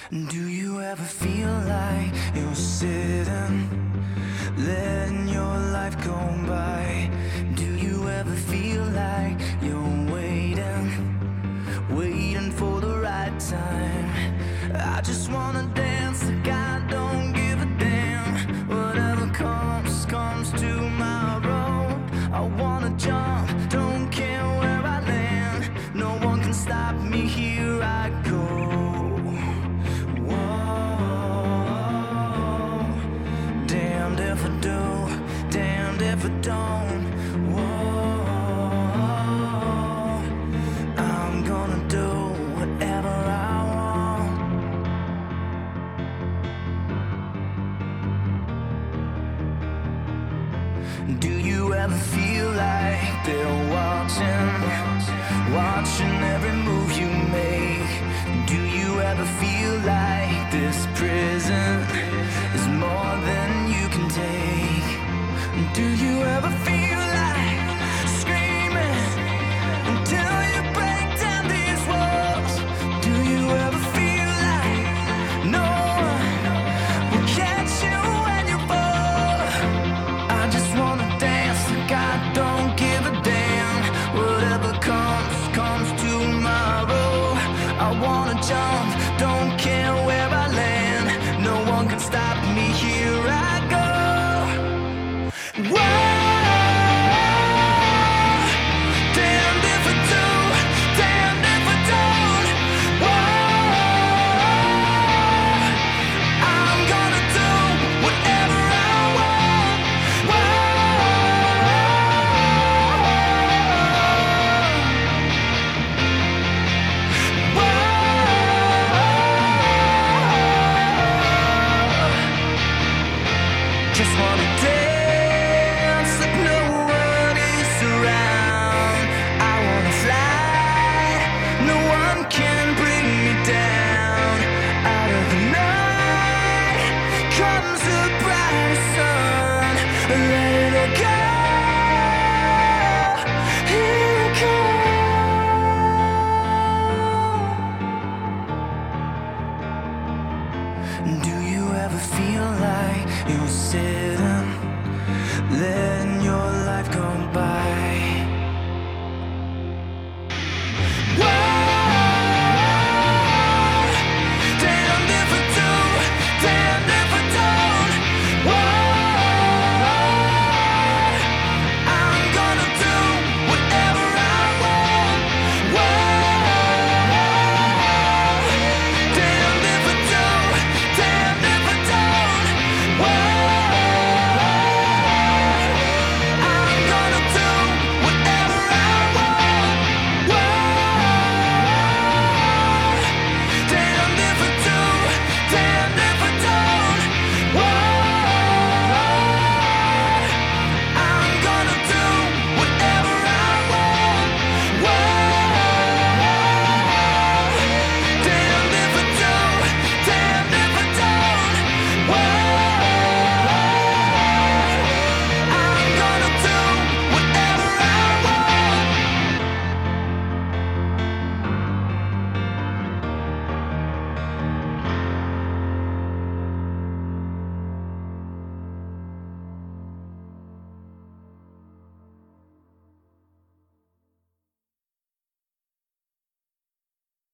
Do you ever feel like you're sitting, letting your life go by? Do you ever feel like you're waiting for the right time? I just wanna dance like I don't give a damn. Whatever comes tomorrow. I wanna jump, don't care where I land. No one can stop me, here I go. Damned if I do, damned if I don't. Whoa, I'm gonna do whatever I want. Do you ever feel like they're watching every move you make? Do you ever feel like this prison is more than you can take? Do you ever feel like screaming until you break down these walls? Do you ever feel like no one will catch you when you fall? I just wanna dance like I don't give a damn. Whatever comes tomorrow. I wanna jump, don't care where I land. No one can stop me, here I go. Whoa, damned if I do, damned if I don't. Whoa, I'm gonna do whatever I want. Just wanna dance like no one is around. I wanna fly, no one can bring me down. Out of the night comes a bright sun. Let it all go, here it comes. Do you ever feel like you're sitting, letting your life go by?